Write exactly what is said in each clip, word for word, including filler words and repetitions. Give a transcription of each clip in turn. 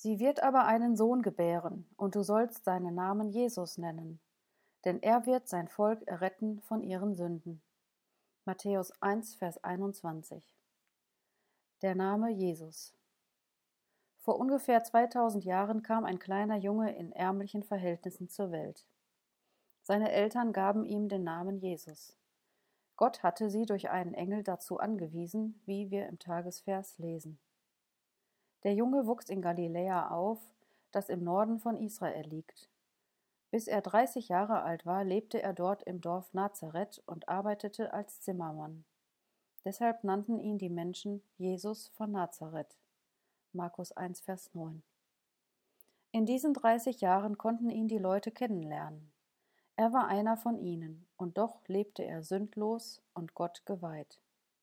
Sie wird aber einen Sohn gebären, und du sollst seinen Namen Jesus nennen, denn er wird sein Volk erretten von ihren Sünden. Matthäus eins, Vers einundzwanzig. Der Name Jesus. Vor ungefähr zweitausend Jahren kam ein kleiner Junge in ärmlichen Verhältnissen zur Welt. Seine Eltern gaben ihm den Namen Jesus. Gott hatte sie durch einen Engel dazu angewiesen, wie wir im Tagesvers lesen. Der Junge wuchs in Galiläa auf, das im Norden von Israel liegt. Bis er dreißig Jahre alt war, lebte er dort im Dorf Nazareth und arbeitete als Zimmermann. Deshalb nannten ihn die Menschen Jesus von Nazareth. Markus eins, Vers neun. In diesen dreißig Jahren konnten ihn die Leute kennenlernen. Er war einer von ihnen, und doch lebte er sündlos und Gott geweiht.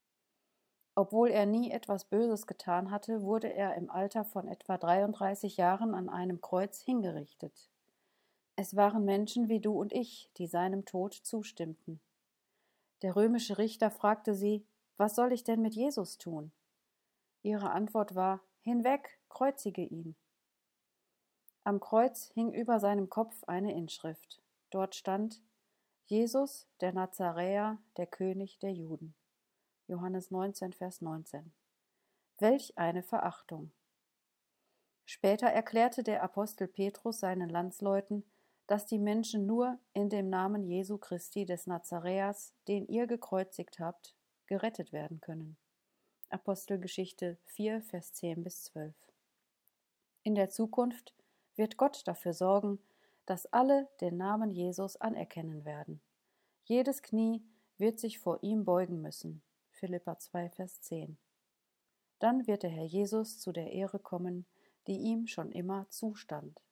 Obwohl er nie etwas Böses getan hatte, wurde er im Alter von etwa dreiunddreißig Jahren an einem Kreuz hingerichtet. Es waren Menschen wie du und ich, die seinem Tod zustimmten. Der römische Richter fragte sie: Was soll ich denn mit Jesus tun? Ihre Antwort war: Hinweg, kreuzige ihn. Am Kreuz hing über seinem Kopf eine Inschrift. Dort stand: Jesus, der Nazaräer, der König der Juden. Johannes neunzehn, Vers neunzehn. Welch eine Verachtung! Später erklärte der Apostel Petrus seinen Landsleuten, dass die Menschen nur in dem Namen Jesu Christi des Nazaräers, den ihr gekreuzigt habt, gerettet werden können. Apostelgeschichte vier, Vers zehn bis zwölf. In der Zukunft wird Gott dafür sorgen, dass alle den Namen Jesus anerkennen werden. Jedes Knie wird sich vor ihm beugen müssen. Philipper zwei, Vers zehn. Dann wird der Herr Jesus zu der Ehre kommen, die ihm schon immer zustand.